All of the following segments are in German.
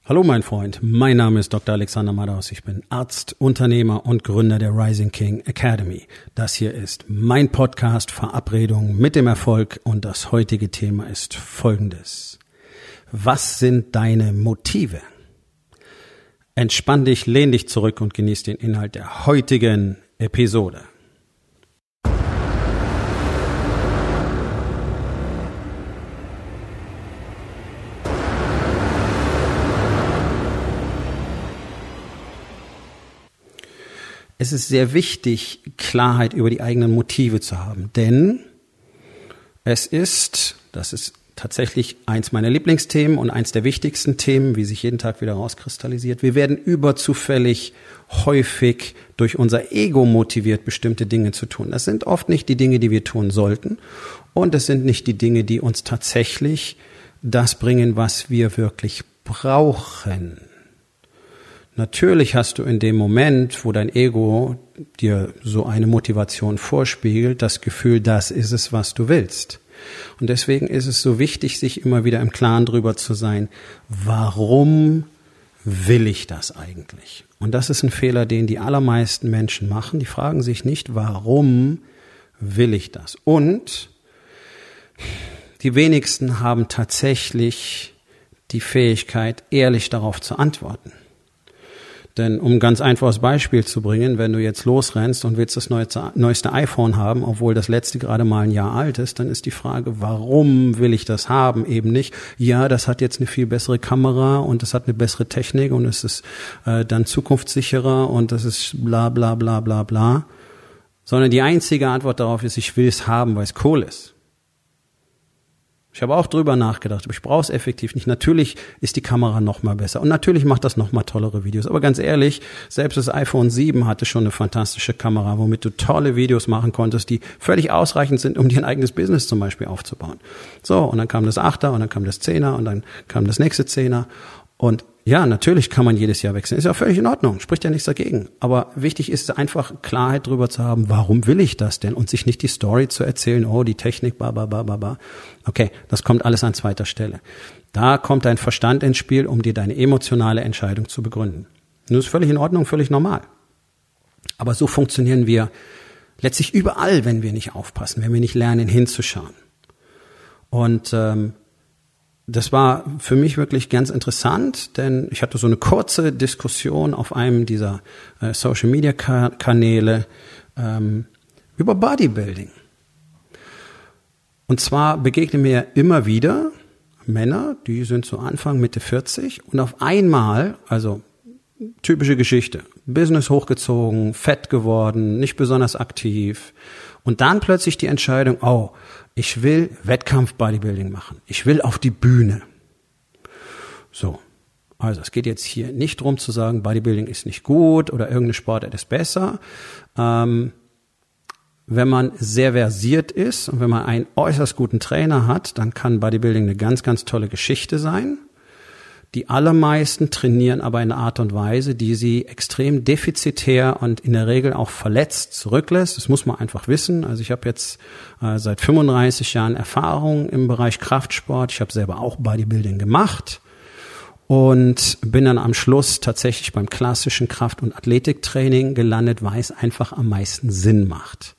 Hallo mein Freund, mein Name ist Dr. Alexander Madaus. Ich bin Arzt, Unternehmer und Gründer der Rising King Academy. Das hier ist mein Podcast Verabredung mit dem Erfolg und das heutige Thema ist folgendes. Was sind deine Motive? Entspann dich, lehn dich zurück und genieß den Inhalt der heutigen Episode. Es ist sehr wichtig, Klarheit über die eigenen Motive zu haben, denn das ist tatsächlich eins meiner Lieblingsthemen und eins der wichtigsten Themen, wie sich jeden Tag wieder rauskristallisiert. Wir werden überzufällig häufig durch unser Ego motiviert, bestimmte Dinge zu tun. Das sind oft nicht die Dinge, die wir tun sollten, und es sind nicht die Dinge, die uns tatsächlich das bringen, was wir wirklich brauchen. Natürlich hast du in dem Moment, wo dein Ego dir so eine Motivation vorspiegelt, das Gefühl, das ist es, was du willst. Und deswegen ist es so wichtig, sich immer wieder im Klaren drüber zu sein, warum will ich das eigentlich? Und das ist ein Fehler, den die allermeisten Menschen machen. Die fragen sich nicht, warum will ich das? Und die wenigsten haben tatsächlich die Fähigkeit, ehrlich darauf zu antworten. Denn um ein ganz einfaches Beispiel zu bringen, wenn du jetzt losrennst und willst das neueste iPhone haben, obwohl das letzte gerade mal ein Jahr alt ist, dann ist die Frage, warum will ich das haben? Eben nicht, ja, das hat jetzt eine viel bessere Kamera und es hat eine bessere Technik und es ist dann zukunftssicherer und das ist bla bla bla bla bla. Sondern die einzige Antwort darauf ist, ich will es haben, weil es cool ist. Ich habe auch drüber nachgedacht, aber ich brauche es effektiv nicht. Natürlich ist die Kamera noch mal besser und natürlich macht das noch mal tollere Videos. Aber ganz ehrlich, selbst das iPhone 7 hatte schon eine fantastische Kamera, womit du tolle Videos machen konntest, die völlig ausreichend sind, um dir ein eigenes Business zum Beispiel aufzubauen. So, und dann kam das 8er und dann kam das 10er und dann kam das nächste 10er. Und ja, natürlich kann man jedes Jahr wechseln. Ist ja völlig in Ordnung, spricht ja nichts dagegen. Aber wichtig ist einfach Klarheit drüber zu haben, warum will ich das denn? Und sich nicht die Story zu erzählen, oh, die Technik, ba. Okay, das kommt alles an zweiter Stelle. Da kommt dein Verstand ins Spiel, um dir deine emotionale Entscheidung zu begründen. Und das ist völlig in Ordnung, völlig normal. Aber so funktionieren wir letztlich überall, wenn wir nicht aufpassen, wenn wir nicht lernen, hinzuschauen. Und das war für mich wirklich ganz interessant, denn ich hatte so eine kurze Diskussion auf einem dieser Social-Media-Kanäle über Bodybuilding. Und zwar begegnen mir immer wieder Männer, die sind so Anfang, Mitte 40 und auf einmal, also typische Geschichte, Business hochgezogen, fett geworden, nicht besonders aktiv und dann plötzlich die Entscheidung, oh, ich will Wettkampf-Bodybuilding machen. Ich will auf die Bühne. So, also es geht jetzt hier nicht darum zu sagen, Bodybuilding ist nicht gut oder irgendeine Sportart ist besser. Wenn man sehr versiert ist und wenn man einen äußerst guten Trainer hat, dann kann Bodybuilding eine ganz, ganz tolle Geschichte sein. Die allermeisten trainieren aber in einer Art und Weise, die sie extrem defizitär und in der Regel auch verletzt zurücklässt. Das muss man einfach wissen. Also ich habe jetzt seit 35 Jahren Erfahrung im Bereich Kraftsport. Ich habe selber auch Bodybuilding gemacht und bin dann am Schluss tatsächlich beim klassischen Kraft- und Athletiktraining gelandet, weil es einfach am meisten Sinn macht.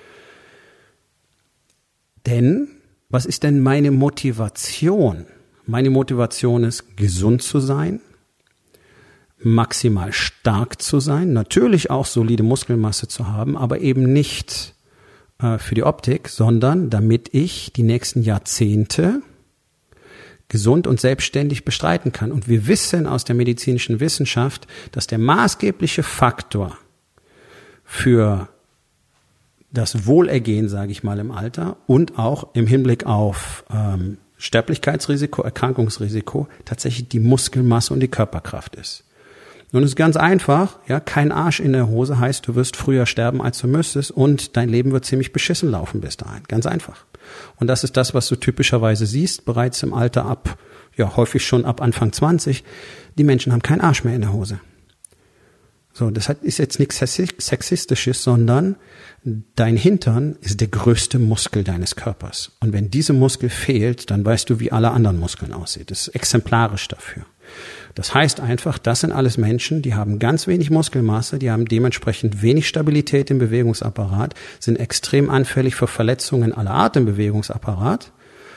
Denn, was ist denn meine Motivation? Meine Motivation ist, gesund zu sein, maximal stark zu sein, natürlich auch solide Muskelmasse zu haben, aber eben nicht für die Optik, sondern damit ich die nächsten Jahrzehnte gesund und selbstständig bestreiten kann. Und wir wissen aus der medizinischen Wissenschaft, dass der maßgebliche Faktor für das Wohlergehen, sage ich mal, im Alter und auch im Hinblick auf Sterblichkeitsrisiko, Erkrankungsrisiko tatsächlich die Muskelmasse und die Körperkraft ist. Nun ist ganz einfach, ja, kein Arsch in der Hose heißt, du wirst früher sterben, als du müsstest und dein Leben wird ziemlich beschissen laufen bis dahin. Ganz einfach. Und das ist das, was du typischerweise siehst, bereits im Alter ab, ja, häufig schon ab Anfang 20. Die Menschen haben keinen Arsch mehr in der Hose. So, das ist jetzt nichts Sexistisches, sondern dein Hintern ist der größte Muskel deines Körpers. Und wenn diese Muskel fehlt, dann weißt du, wie alle anderen Muskeln aussehen. Das ist exemplarisch dafür. Das heißt einfach, das sind alles Menschen, die haben ganz wenig Muskelmasse, die haben dementsprechend wenig Stabilität im Bewegungsapparat, sind extrem anfällig für Verletzungen aller Art im Bewegungsapparat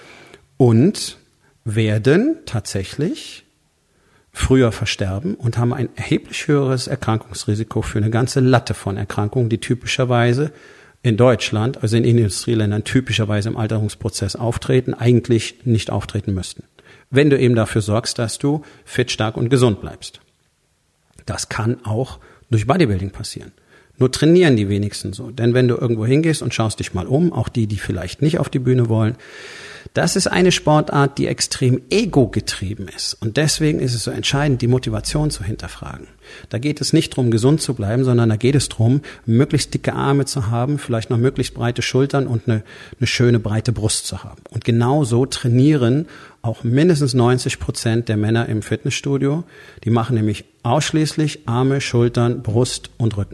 und werden tatsächlich früher versterben und haben ein erheblich höheres Erkrankungsrisiko für eine ganze Latte von Erkrankungen, die typischerweise in Deutschland, also in Industrieländern, typischerweise im Alterungsprozess auftreten, eigentlich nicht auftreten müssten. Wenn du eben dafür sorgst, dass du fit, stark und gesund bleibst. Das kann auch durch Bodybuilding passieren. Nur trainieren die wenigsten so. Denn wenn du irgendwo hingehst und schaust dich mal um, auch die vielleicht nicht auf die Bühne wollen, das ist eine Sportart, die extrem ego-getrieben ist. Und deswegen ist es so entscheidend, die Motivation zu hinterfragen. Da geht es nicht darum, gesund zu bleiben, sondern da geht es darum, möglichst dicke Arme zu haben, vielleicht noch möglichst breite Schultern und eine schöne breite Brust zu haben. Und genau so trainieren auch mindestens 90% der Männer im Fitnessstudio. Die machen nämlich ausschließlich Arme, Schultern, Brust und Rücken.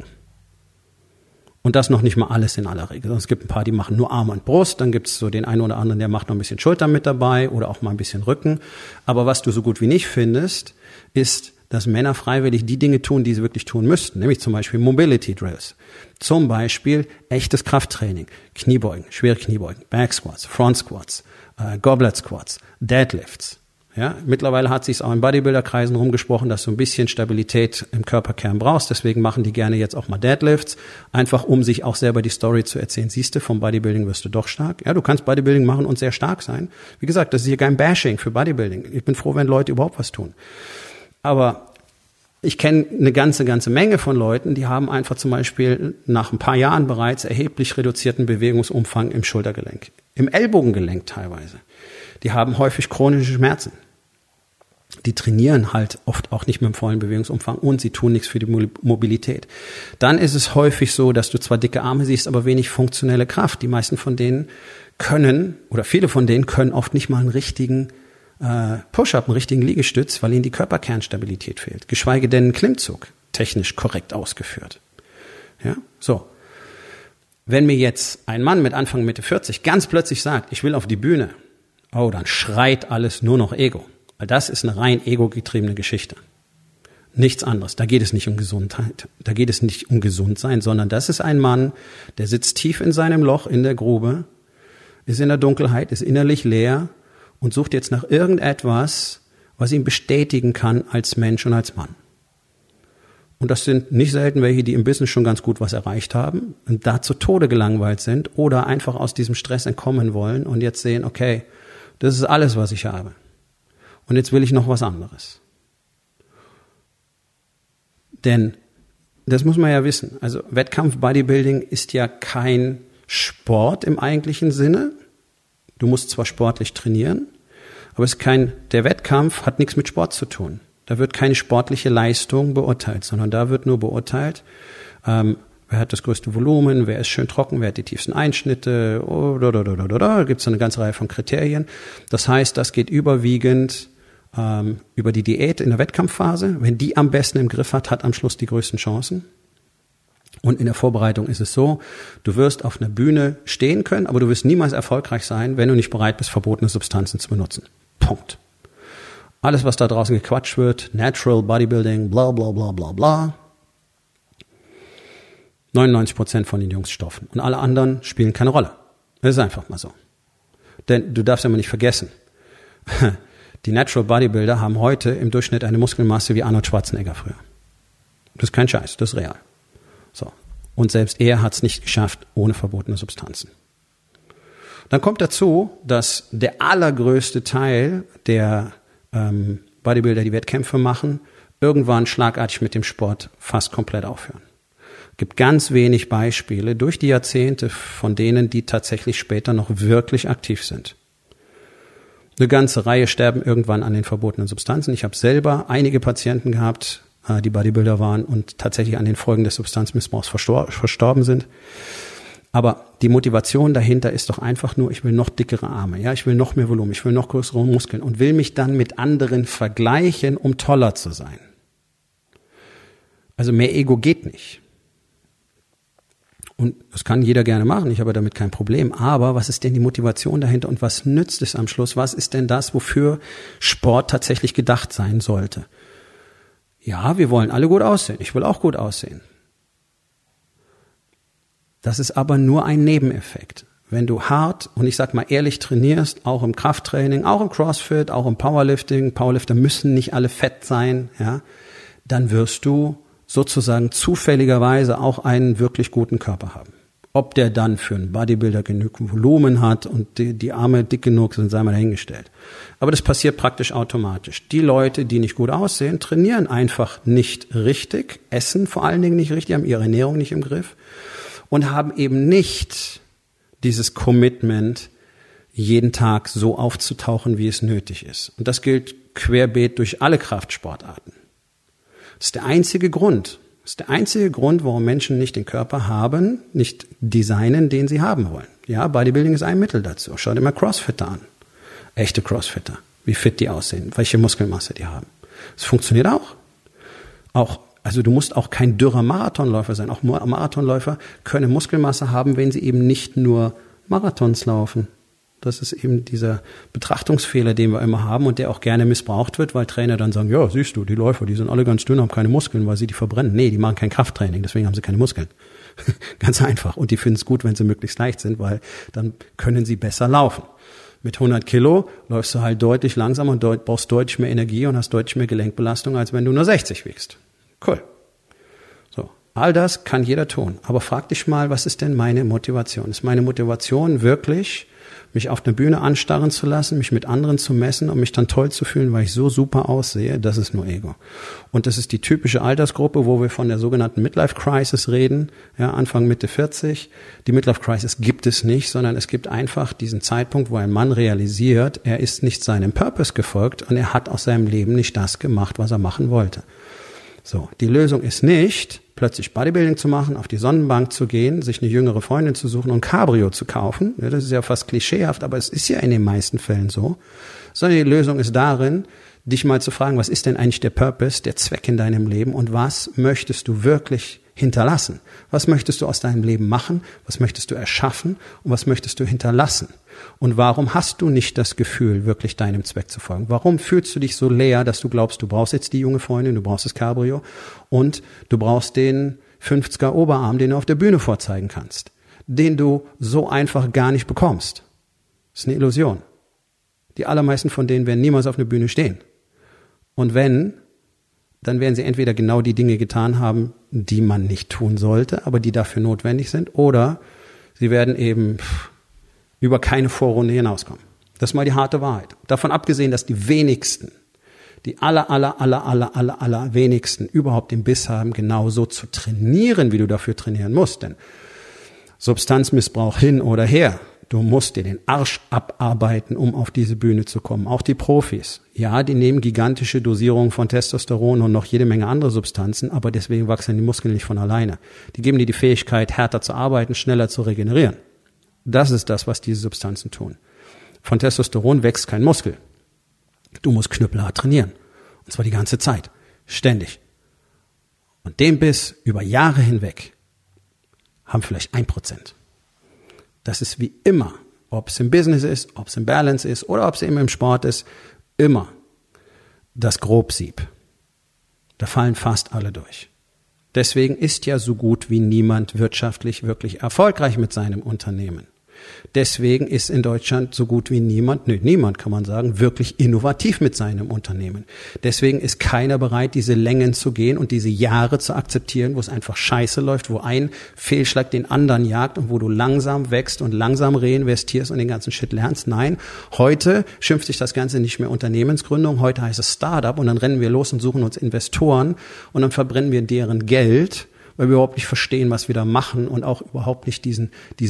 Und das noch nicht mal alles in aller Regel. Es gibt ein paar, die machen nur Arme und Brust. Dann gibt es so den einen oder anderen, der macht noch ein bisschen Schultern mit dabei oder auch mal ein bisschen Rücken. Aber was du so gut wie nicht findest, ist, dass Männer freiwillig die Dinge tun, die sie wirklich tun müssten. Nämlich zum Beispiel Mobility Drills. Zum Beispiel echtes Krafttraining. Kniebeugen, schwere Kniebeugen, Back Squats, Front Squats, Goblet Squats, Deadlifts. Ja, mittlerweile hat sich auch in Bodybuilder-Kreisen rumgesprochen, dass du ein bisschen Stabilität im Körperkern brauchst. Deswegen machen die gerne jetzt auch mal Deadlifts, einfach um sich auch selber die Story zu erzählen. Siehste, vom Bodybuilding wirst du doch stark. Ja, du kannst Bodybuilding machen und sehr stark sein. Wie gesagt, das ist hier kein Bashing für Bodybuilding. Ich bin froh, wenn Leute überhaupt was tun. Aber ich kenne eine ganze Menge von Leuten, die haben einfach zum Beispiel nach ein paar Jahren bereits erheblich reduzierten Bewegungsumfang im Schultergelenk, im Ellbogengelenk teilweise. Die haben häufig chronische Schmerzen. Die trainieren halt oft auch nicht mit dem vollen Bewegungsumfang und sie tun nichts für die Mobilität. Dann ist es häufig so, dass du zwar dicke Arme siehst, aber wenig funktionelle Kraft. Die meisten von denen können, oder viele von denen können oft nicht mal einen richtigen Push-Up, einen richtigen Liegestütz, weil ihnen die Körperkernstabilität fehlt. Geschweige denn einen Klimmzug, technisch korrekt ausgeführt. Ja, so. Wenn mir jetzt ein Mann mit Anfang Mitte 40 ganz plötzlich sagt, ich will auf die Bühne, oh, dann schreit alles nur noch Ego. Weil das ist eine rein ego-getriebene Geschichte. Nichts anderes. Da geht es nicht um Gesundheit. Da geht es nicht um Gesundsein, sondern das ist ein Mann, der sitzt tief in seinem Loch in der Grube, ist in der Dunkelheit, ist innerlich leer und sucht jetzt nach irgendetwas, was ihn bestätigen kann als Mensch und als Mann. Und das sind nicht selten welche, die im Business schon ganz gut was erreicht haben und da zu Tode gelangweilt sind oder einfach aus diesem Stress entkommen wollen und jetzt sehen, okay, das ist alles, was ich habe. Und jetzt will ich noch was anderes. Denn, das muss man ja wissen, also Wettkampf-Bodybuilding ist ja kein Sport im eigentlichen Sinne. Du musst zwar sportlich trainieren, aber es ist der Wettkampf hat nichts mit Sport zu tun. Da wird keine sportliche Leistung beurteilt, sondern da wird nur beurteilt, wer hat das größte Volumen, wer ist schön trocken, wer hat die tiefsten Einschnitte, da gibt es eine ganze Reihe von Kriterien. Das heißt, das geht überwiegend über die Diät in der Wettkampfphase. Wenn die am besten im Griff hat am Schluss die größten Chancen. Und in der Vorbereitung ist es so, du wirst auf einer Bühne stehen können, aber du wirst niemals erfolgreich sein, wenn du nicht bereit bist, verbotene Substanzen zu benutzen. Punkt. Alles, was da draußen gequatscht wird, Natural Bodybuilding, bla bla bla bla bla, 99% von den Jungs stoffen. Und alle anderen spielen keine Rolle. Das ist einfach mal so. Denn du darfst ja mal nicht vergessen, die Natural Bodybuilder haben heute im Durchschnitt eine Muskelmasse wie Arnold Schwarzenegger früher. Das ist kein Scheiß, das ist real. So. Und selbst er hat es nicht geschafft ohne verbotene Substanzen. Dann kommt dazu, dass der allergrößte Teil der Bodybuilder, die Wettkämpfe machen, irgendwann schlagartig mit dem Sport fast komplett aufhören. Es gibt ganz wenig Beispiele durch die Jahrzehnte von denen, die tatsächlich später noch wirklich aktiv sind. Eine ganze Reihe sterben irgendwann an den verbotenen Substanzen. Ich habe selber einige Patienten gehabt, die Bodybuilder waren und tatsächlich an den Folgen des Substanzmissbrauchs verstorben sind. Aber die Motivation dahinter ist doch einfach nur, ich will noch dickere Arme, ja, ich will noch mehr Volumen, ich will noch größere Muskeln und will mich dann mit anderen vergleichen, um toller zu sein. Also mehr Ego geht nicht. Und das kann jeder gerne machen, ich habe damit kein Problem. Aber was ist denn die Motivation dahinter und was nützt es am Schluss? Was ist denn das, wofür Sport tatsächlich gedacht sein sollte? Ja, wir wollen alle gut aussehen. Ich will auch gut aussehen. Das ist aber nur ein Nebeneffekt. Wenn du hart und ich sag mal ehrlich trainierst, auch im Krafttraining, auch im Crossfit, auch im Powerlifting, Powerlifter müssen nicht alle fett sein, ja, dann wirst du sozusagen zufälligerweise auch einen wirklich guten Körper haben. Ob der dann für einen Bodybuilder genügend Volumen hat und die Arme dick genug sind, sei mal dahingestellt. Aber das passiert praktisch automatisch. Die Leute, die nicht gut aussehen, trainieren einfach nicht richtig, essen vor allen Dingen nicht richtig, haben ihre Ernährung nicht im Griff und haben eben nicht dieses Commitment, jeden Tag so aufzutauchen, wie es nötig ist. Und das gilt querbeet durch alle Kraftsportarten. Das ist der einzige Grund. Das ist der einzige Grund, warum Menschen nicht den Körper haben, nicht designen, den sie haben wollen. Ja, Bodybuilding ist ein Mittel dazu. Schau dir mal Crossfitter an. Echte Crossfitter. Wie fit die aussehen, welche Muskelmasse die haben. Das funktioniert auch. Also du musst auch kein dürrer Marathonläufer sein. Auch Marathonläufer können Muskelmasse haben, wenn sie eben nicht nur Marathons laufen. Das ist eben dieser Betrachtungsfehler, den wir immer haben und der auch gerne missbraucht wird, weil Trainer dann sagen, ja, siehst du, die Läufer, die sind alle ganz dünn, haben keine Muskeln, weil sie die verbrennen. Nee, die machen kein Krafttraining, deswegen haben sie keine Muskeln. Ganz einfach. Und die finden es gut, wenn sie möglichst leicht sind, weil dann können sie besser laufen. Mit 100 Kilo läufst du halt deutlich langsamer und brauchst deutlich mehr Energie und hast deutlich mehr Gelenkbelastung, als wenn du nur 60 wiegst. Cool. So. All das kann jeder tun. Aber frag dich mal, was ist denn meine Motivation? Ist meine Motivation wirklich, mich auf der Bühne anstarren zu lassen, mich mit anderen zu messen und mich dann toll zu fühlen, weil ich so super aussehe? Das ist nur Ego. Und das ist die typische Altersgruppe, wo wir von der sogenannten Midlife Crisis reden, ja, Anfang, Mitte 40. Die Midlife Crisis gibt es nicht, sondern es gibt einfach diesen Zeitpunkt, wo ein Mann realisiert, er ist nicht seinem Purpose gefolgt und er hat aus seinem Leben nicht das gemacht, was er machen wollte. So, die Lösung ist nicht, plötzlich Bodybuilding zu machen, auf die Sonnenbank zu gehen, sich eine jüngere Freundin zu suchen und ein Cabrio zu kaufen. Ja, das ist ja fast klischeehaft, aber es ist ja in den meisten Fällen so. Sondern die Lösung ist darin, dich mal zu fragen, was ist denn eigentlich der Purpose, der Zweck in deinem Leben und was möchtest du wirklich hinterlassen? Was möchtest du aus deinem Leben machen? Was möchtest du erschaffen? Und was möchtest du hinterlassen? Und warum hast du nicht das Gefühl, wirklich deinem Zweck zu folgen? Warum fühlst du dich so leer, dass du glaubst, du brauchst jetzt die junge Freundin, du brauchst das Cabrio und du brauchst den 50er Oberarm, den du auf der Bühne vorzeigen kannst, den du so einfach gar nicht bekommst? Das ist eine Illusion. Die allermeisten von denen werden niemals auf einer Bühne stehen. Und wenn, dann werden sie entweder genau die Dinge getan haben, die man nicht tun sollte, aber die dafür notwendig sind, oder sie werden eben über keine Vorrunde hinauskommen. Das ist mal die harte Wahrheit. Davon abgesehen, dass die wenigsten, die aller wenigsten überhaupt den Biss haben, genau so zu trainieren, wie du dafür trainieren musst. Denn Substanzmissbrauch hin oder her, du musst dir den Arsch abarbeiten, um auf diese Bühne zu kommen. Auch die Profis. Ja, die nehmen gigantische Dosierungen von Testosteron und noch jede Menge andere Substanzen, aber deswegen wachsen die Muskeln nicht von alleine. Die geben dir die Fähigkeit, härter zu arbeiten, schneller zu regenerieren. Das ist das, was diese Substanzen tun. Von Testosteron wächst kein Muskel. Du musst knüppelhart trainieren. Und zwar die ganze Zeit. Ständig. Und den Biss über Jahre hinweg haben vielleicht 1%. Das ist wie immer, ob es im Business ist, ob es im Balance ist oder ob es eben im Sport ist, immer das Grobsieb. Da fallen fast alle durch. Deswegen ist ja so gut wie niemand wirtschaftlich wirklich erfolgreich mit seinem Unternehmen. Deswegen ist in Deutschland so gut wie niemand kann man sagen, wirklich innovativ mit seinem Unternehmen. Deswegen ist keiner bereit, diese Längen zu gehen und diese Jahre zu akzeptieren, wo es einfach scheiße läuft, wo ein Fehlschlag den anderen jagt und wo du langsam wächst und langsam reinvestierst und den ganzen Shit lernst. Nein, heute schimpft sich das Ganze nicht mehr Unternehmensgründung, heute heißt es Startup und dann rennen wir los und suchen uns Investoren und dann verbrennen wir deren Geld, weil wir überhaupt nicht verstehen, was wir da machen und auch überhaupt nicht diesen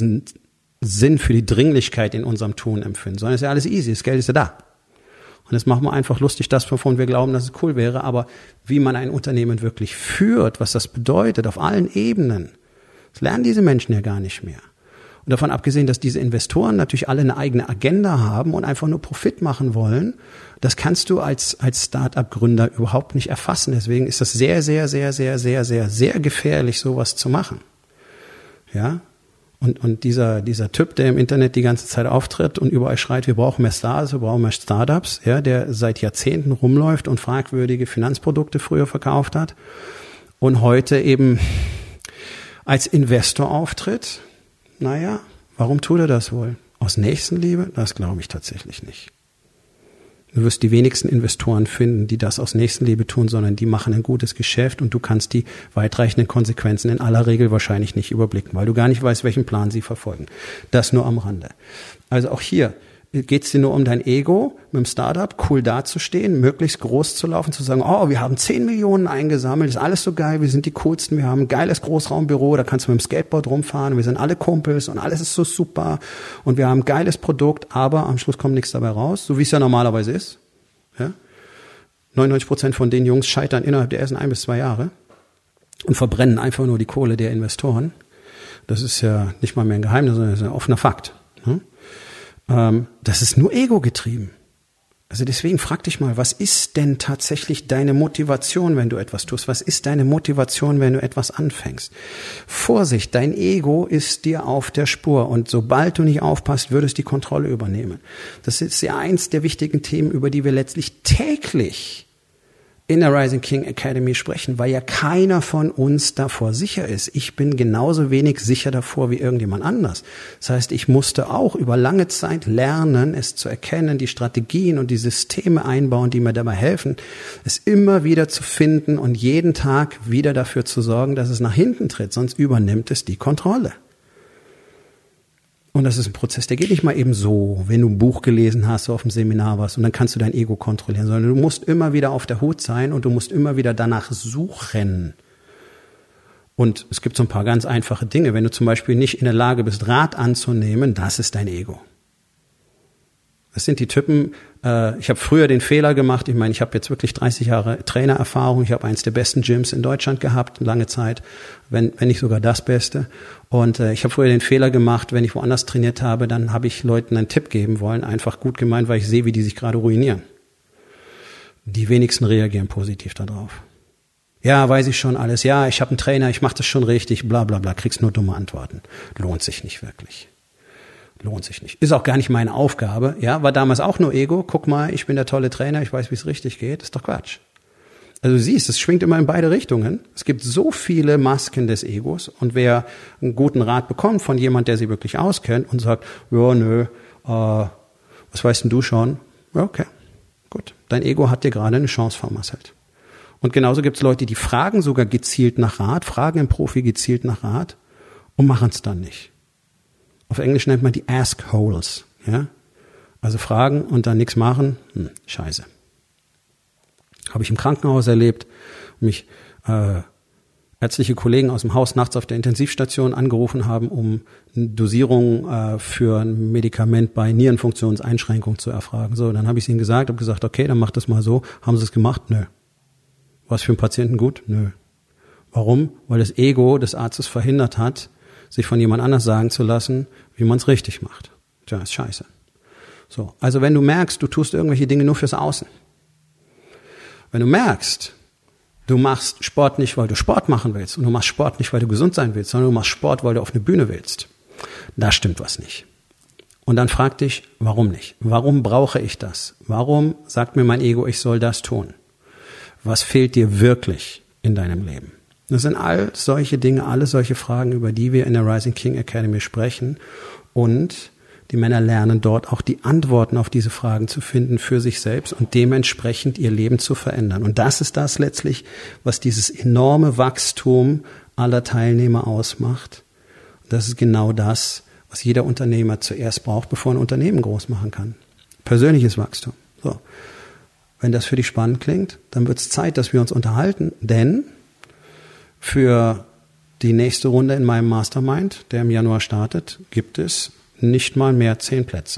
Sinn für die Dringlichkeit in unserem Tun empfinden, sondern es ist ja alles easy, das Geld ist ja da. Und jetzt machen wir einfach lustig das, wovon wir glauben, dass es cool wäre, aber wie man ein Unternehmen wirklich führt, was das bedeutet, auf allen Ebenen, das lernen diese Menschen ja gar nicht mehr. Und davon abgesehen, dass diese Investoren natürlich alle eine eigene Agenda haben und einfach nur Profit machen wollen, das kannst du als Start-up-Gründer überhaupt nicht erfassen. Deswegen ist das sehr, sehr, sehr, sehr, sehr, sehr, sehr gefährlich, sowas zu machen. ja. Und dieser Typ, der im Internet die ganze Zeit auftritt und überall schreit, wir brauchen mehr Stars, wir brauchen mehr Startups, ja, der seit Jahrzehnten rumläuft und fragwürdige Finanzprodukte früher verkauft hat und heute eben als Investor auftritt, naja, warum tut er das wohl? Aus Nächstenliebe? Das glaube ich tatsächlich nicht. Du wirst die wenigsten Investoren finden, die das aus Nächstenliebe tun, sondern die machen ein gutes Geschäft und du kannst die weitreichenden Konsequenzen in aller Regel wahrscheinlich nicht überblicken, weil du gar nicht weißt, welchen Plan sie verfolgen. Das nur am Rande. Also auch hier geht es dir nur um dein Ego, mit dem Startup cool dazustehen, möglichst groß zu laufen, zu sagen, oh, wir haben 10 Millionen eingesammelt, ist alles so geil, wir sind die coolsten, wir haben ein geiles Großraumbüro, da kannst du mit dem Skateboard rumfahren, wir sind alle Kumpels und alles ist so super und wir haben ein geiles Produkt, aber am Schluss kommt nichts dabei raus, so wie es ja normalerweise ist. Ja? 99% von den Jungs scheitern innerhalb der ersten 1 bis 2 Jahre und verbrennen einfach nur die Kohle der Investoren. Das ist ja nicht mal mehr ein Geheimnis, sondern das ist ein offener Fakt. Ne? Das ist nur Ego getrieben. Also deswegen frag dich mal, was ist denn tatsächlich deine Motivation, wenn du etwas tust? Was ist deine Motivation, wenn du etwas anfängst? Vorsicht, dein Ego ist dir auf der Spur und sobald du nicht aufpasst, würde es die Kontrolle übernehmen. Das ist ja eins der wichtigen Themen, über die wir letztlich täglich in der Rising King Academy sprechen, weil ja keiner von uns davor sicher ist. Ich bin genauso wenig sicher davor wie irgendjemand anders. Das heißt, ich musste auch über lange Zeit lernen, es zu erkennen, die Strategien und die Systeme einbauen, die mir dabei helfen, es immer wieder zu finden und jeden Tag wieder dafür zu sorgen, dass es nach hinten tritt, sonst übernimmt es die Kontrolle. Und das ist ein Prozess, der geht nicht mal eben so, wenn du ein Buch gelesen hast, so auf dem Seminar warst und dann kannst du dein Ego kontrollieren, sondern du musst immer wieder auf der Hut sein und du musst immer wieder danach suchen. Und es gibt so ein paar ganz einfache Dinge. Wenn du zum Beispiel nicht in der Lage bist, Rat anzunehmen, das ist dein Ego. Das sind die Typen, ich habe früher den Fehler gemacht, ich meine, ich habe jetzt wirklich 30 Jahre Trainererfahrung, ich habe eins der besten Gyms in Deutschland gehabt, lange Zeit, wenn nicht sogar das Beste. Und ich habe früher den Fehler gemacht, wenn ich woanders trainiert habe, dann habe ich Leuten einen Tipp geben wollen, einfach gut gemeint, weil ich sehe, wie die sich gerade ruinieren. Die wenigsten reagieren positiv darauf. Ja, weiß ich schon alles, ja, ich habe einen Trainer, ich mache das schon richtig, bla bla bla, kriegst nur dumme Antworten. Lohnt sich nicht wirklich. Lohnt sich nicht. Ist auch gar nicht meine Aufgabe. Ja, war damals auch nur Ego. Guck mal, ich bin der tolle Trainer, ich weiß, wie es richtig geht. Ist doch Quatsch. Also du siehst, es schwingt immer in beide Richtungen. Es gibt so viele Masken des Egos und wer einen guten Rat bekommt von jemand, der sie wirklich auskennt und sagt, ja, nö, was weißt denn du schon? Ja, okay, gut. Dein Ego hat dir gerade eine Chance vermasselt. Und genauso gibt es Leute, die fragen sogar gezielt nach Rat, fragen im Profi gezielt nach Rat und machen es dann nicht. Auf Englisch nennt man die Ask-Holes. Ja? Also fragen und dann nichts machen, scheiße. Habe ich im Krankenhaus erlebt, mich ärztliche Kollegen aus dem Haus nachts auf der Intensivstation angerufen haben, um eine Dosierung für ein Medikament bei Nierenfunktionseinschränkung zu erfragen. So, dann habe ich es ihnen gesagt, habe gesagt, okay, dann mach das mal so. Haben sie es gemacht? Nö. Was für einen Patienten gut? Nö. Warum? Weil das Ego des Arztes verhindert hat, sich von jemand anders sagen zu lassen, wie man es richtig macht. Tja, ist scheiße. So, also wenn du merkst, du tust irgendwelche Dinge nur fürs Außen. Wenn du merkst, du machst Sport nicht, weil du Sport machen willst und du machst Sport nicht, weil du gesund sein willst, sondern du machst Sport, weil du auf eine Bühne willst, da stimmt was nicht. Und dann frag dich, warum nicht? Warum brauche ich das? Warum sagt mir mein Ego, ich soll das tun? Was fehlt dir wirklich in deinem Leben? Das sind all solche Dinge, alle solche Fragen, über die wir in der Rising King Academy sprechen. Und die Männer lernen dort auch die Antworten auf diese Fragen zu finden für sich selbst und dementsprechend ihr Leben zu verändern. Und das ist das letztlich, was dieses enorme Wachstum aller Teilnehmer ausmacht. Und das ist genau das, was jeder Unternehmer zuerst braucht, bevor ein Unternehmen groß machen kann. Persönliches Wachstum. So. Wenn das für dich spannend klingt, dann wird es Zeit, dass wir uns unterhalten, denn für die nächste Runde in meinem Mastermind, der im Januar startet, gibt es nicht mal mehr 10 Plätze.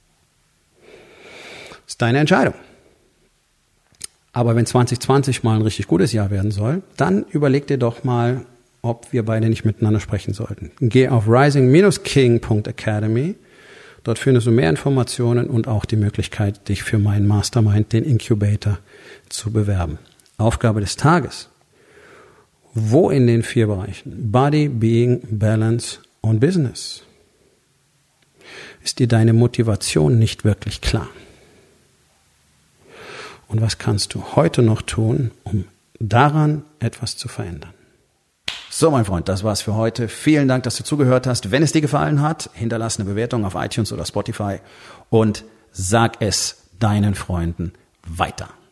Das ist deine Entscheidung. Aber wenn 2020 mal ein richtig gutes Jahr werden soll, dann überleg dir doch mal, ob wir beide nicht miteinander sprechen sollten. Geh auf rising-king.academy. Dort findest du mehr Informationen und auch die Möglichkeit, dich für meinen Mastermind, den Incubator, zu bewerben. Aufgabe des Tages. Wo in den 4 Bereichen Body, Being, Balance und Business ist dir deine Motivation nicht wirklich klar? Und was kannst du heute noch tun, um daran etwas zu verändern? So, mein Freund, das war's für heute. Vielen Dank, dass du zugehört hast. Wenn es dir gefallen hat, hinterlass eine Bewertung auf iTunes oder Spotify und sag es deinen Freunden weiter.